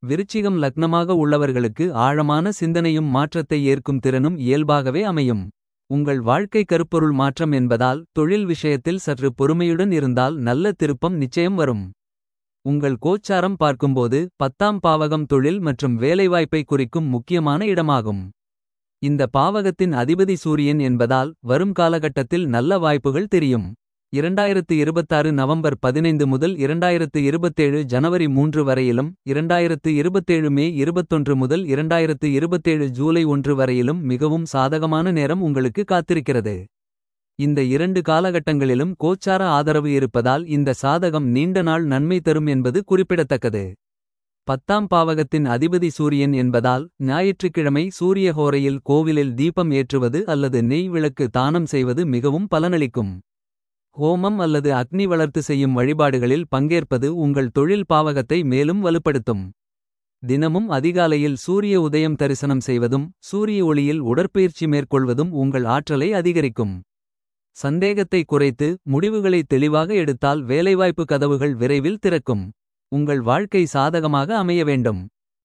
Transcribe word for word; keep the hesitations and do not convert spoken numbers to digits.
விருச்சிகம் லக்னமாக உள்ளவர்களுக்கு ஆழமான சிந்தனையும் மாற்றத்தை ஏற்கும் திறனும் இயல்பாகவே அமையும். உங்கள் வாழ்க்கை கருப்பொருள் மாற்றம் என்பதால் தொழில் விஷயத்தில் சற்று பொறுமையுடன் இருந்தால் நல்ல திருப்பம் நிச்சயம் வரும். உங்கள் கோச்சாரம் பார்க்கும்போது பத்தாம் பாவகம் தொழில் மற்றும் வேலைவாய்ப்பை குறிக்கும் முக்கியமான இடமாகும். இந்த பாவகத்தின் அதிபதி சூரியன் என்பதால் வரும் காலகட்டத்தில் நல்ல வாய்ப்புகள் தெரியும். இரண்டாயிரத்து இருபத்தாறு நவம்பர் பதினைந்து முதல் இரண்டாயிரத்து இருபத்தேழு ஜனவரி மூன்று வரையிலும் இரண்டாயிரத்து இருபத்தேழு மே இருபத்தொன்று முதல் இரண்டாயிரத்து இருபத்தேழு ஜூலை ஒன்று வரையிலும் மிகவும் சாதகமான நேரம் உங்களுக்கு காத்திருக்கிறது. இந்த இரண்டு காலகட்டங்களிலும் கோச்சார ஆதரவு இருப்பதால் இந்த சாதகம் நீண்ட நாள் நன்மை தரும் என்பது குறிப்பிடத்தக்கது. பத்தாம் பாவகத்தின் அதிபதி சூரியன் என்பதால் ஞாயிற்றுக்கிழமை சூரிய ஹோரையில் கோவிலில் தீபம் ஏற்றுவது அல்லது நெய் விளக்கு தானம் செய்வது மிகவும் பலனளிக்கும். ஹோமம் அல்லது அக்னி வளர்த்து செய்யும் வழிபாடுகளில் பங்கேற்பது உங்கள் தொழில் பாவகத்தை மேலும் வலுப்படுத்தும். தினமும் அதிகாலையில் சூரிய உதயம் தரிசனம் செய்வதும் சூரிய ஒளியில் உடற்பயிற்சி மேற்கொள்வதும் உங்கள் ஆற்றலை அதிகரிக்கும். சந்தேகத்தை குறைத்து முடிவுகளை தெளிவாக எடுத்தால் வேலைவாய்ப்பு கதவுகள் விரைவில் திறக்கும். உங்கள் வாழ்க்கை சாதகமாக அமைய வேண்டும்.